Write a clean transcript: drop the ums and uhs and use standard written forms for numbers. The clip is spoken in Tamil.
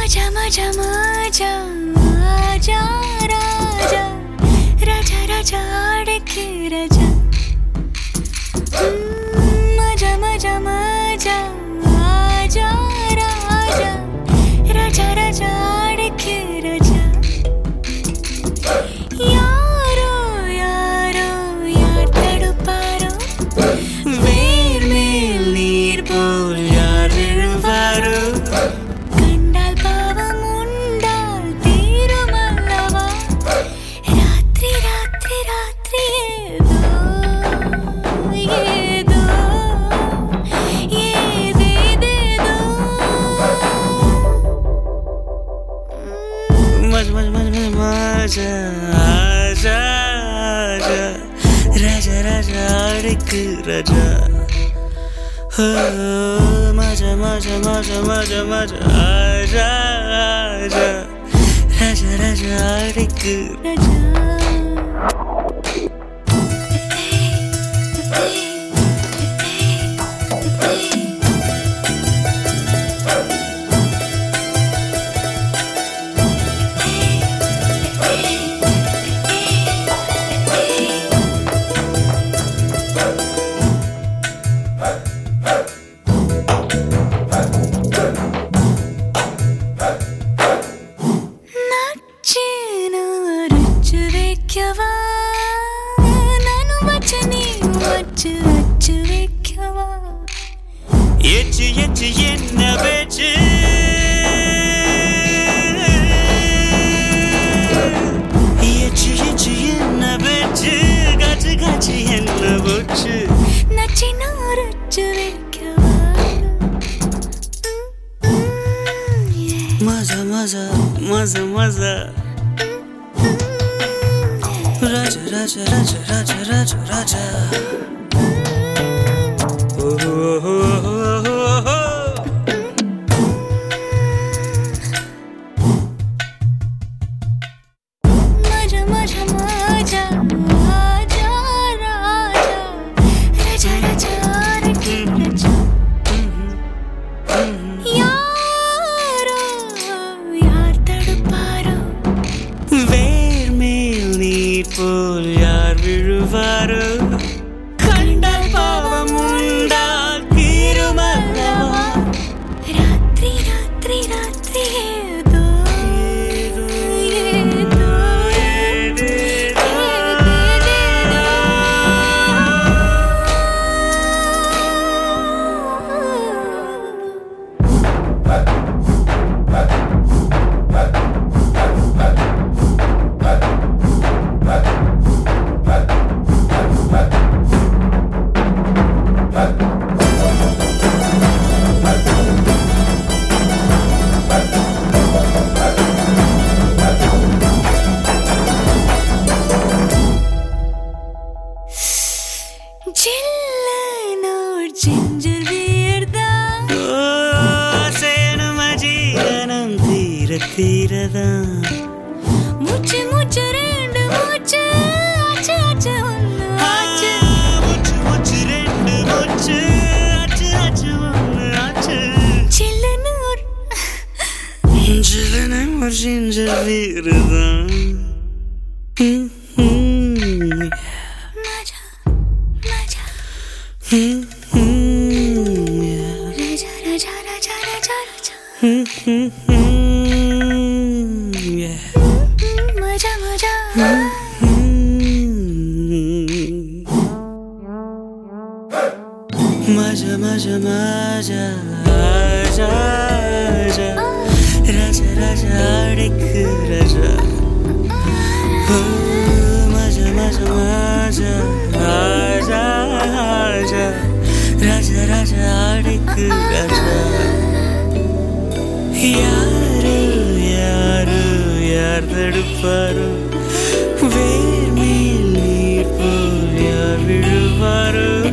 मजा मजा मजा आजा राजा राजा राजा अड़के राजा मजा मजा मजा आजा राजा राजा राजा अड़के राजा यारो यारो यार तड़पारो वेर मेल नीर पोल यार विழுவாரோ கண்டால் பாவம் உண்டால் தீருமல்லவா ராத்திரி ராத்திரி ராத்திரி ஏதோ ஏதேதேதோ மஜ மஜ மஜ மஜா ஆஜா ஆஜா ராஜா ராஜா அடிக்கு ராஜா मजा मजा मजा मजा मजा आजा आजा राजा राजा अड़के राजा எச்சு எச்சு என்ன பேச்சு எச்சு எச்சு என்ன பேச்சு காச்சு காச்சு என்ன போச்சு நச்சி நோரச்சு வைக்கவா மஜா மஜா மஜா மஜா ராஜா ராஜா ராஜா ராஜா ராஜா ராஜா मजा मजा मजा आजा राजा राजा राजा अड़के राजा यारो यार तड़पारो वेर मेल नीर पोल यार विழுவாரோ கண்டால் பாவம் உண்டால் தீருமல்லவா ராத்திரி ராத்திரி ராத்திரி ஏதோ ஏதோ ginger beer da senu majiranam tira tira da muchu muchu rendu muchu achu achu onnu achu muchu muchu rendu muchu achu achu onnu achu chillanu or ginger beer da maja maja raja raja raja raja raja maja maja maja maja maja aja aja raja raja अड़के raja maja maja maja aja aja raja raja अड़के raja यारो यारो यार तड़पारो वेर मेल नीर पोल यार विழுவாரோ